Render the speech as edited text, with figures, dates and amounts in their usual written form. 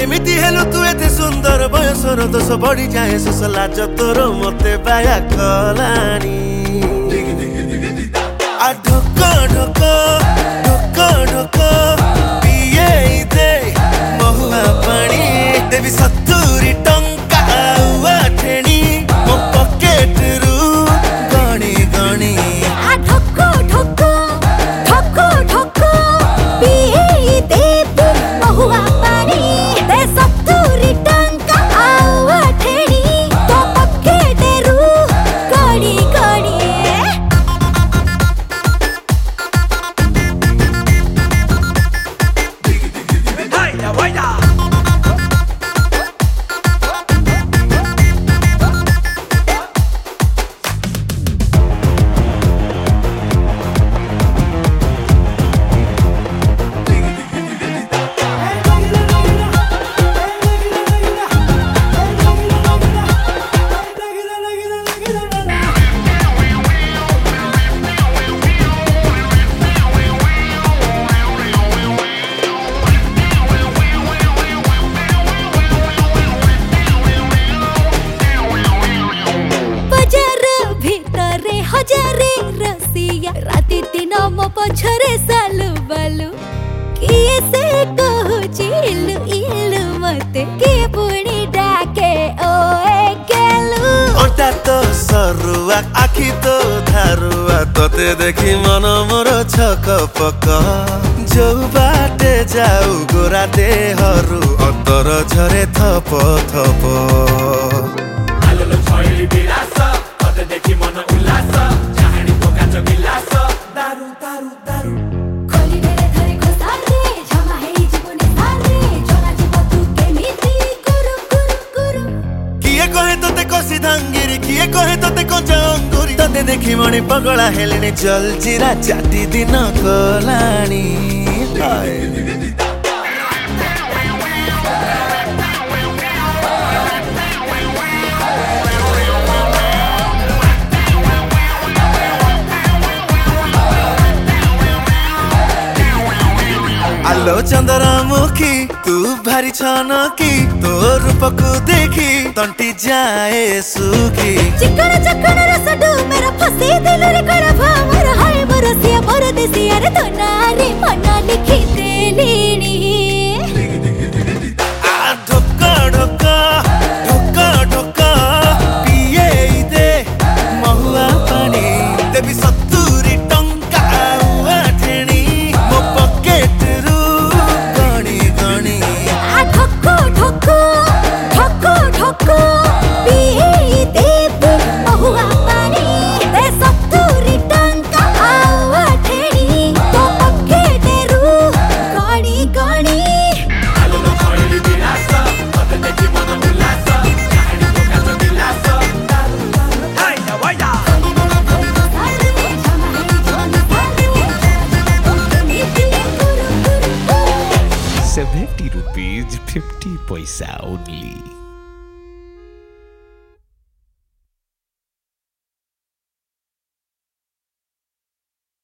केमिति हेलु तू एते सुंदर बयसर दोष बढ़ी जाए सोस लाज तोर मते बाया कलानी आ ढोक ढोक ढोक ढोक पिए दे महुआ पानी देवी 70 टंका आउआ ठेणी मो पॉकेट रु गणी गणी आ ढोक ढोक ढोक ढोक पिए दे महुआ पानी दे 70 टंका आउआ ठेणी तो पॉकेट रु गणी गणी हजारे रसिया राति दिन मो पछरे सालु बालु किए से कहूची इलु इलु मते किए पुणी डाके ओए गेलु ओटा तो सरुआ आखी तो धारुआ तोते देखी मन मोर छक पक जो बाटे जाऊ गोरा देहरु अतर झरे थप थप आलोलो छयली बिलास तोते देखी मन उल्लास चाहणी तो काच गिलास दारू दारू दारू खोली मेरे धरे खोसारे जमा हेई जीवने सारे जोना जीव तू केमिति गुरु गुरु गुरु किए कहे तोते कसी धांगिरी किए कहे तोते कंचा अंगुरी तोते देखी मणि पगला हेलेनी जल जीरा चाटी दिन कलानी आलो चंद्रमुखी तू भारी छनकी तो रूप को देखी तंटी जाए सुखी चिकन चिकन रसडू मेरा फसी दिल रे कड़ा भामर हाय बरसिया मोर देसिया रे तो नारी मना लिखी देलीनी आ ढोक ढोक ढोक ढोक पिए दे महुआ पानी देवी 70 टंका आउआ ठेणी मो पॉकेट रु गणी गणी आ ढोक ढोक ढोक ढोक पिए दे महुआ पानी दे 70 टंका आउआ ठेणी तो पॉकेट रु गणी गणी आलोलो छयली बिलास तोते देखी मन उल्लास चाहणी तो काच गिलास दारू दारू हाय वाया 70 rupees 50 paisa only.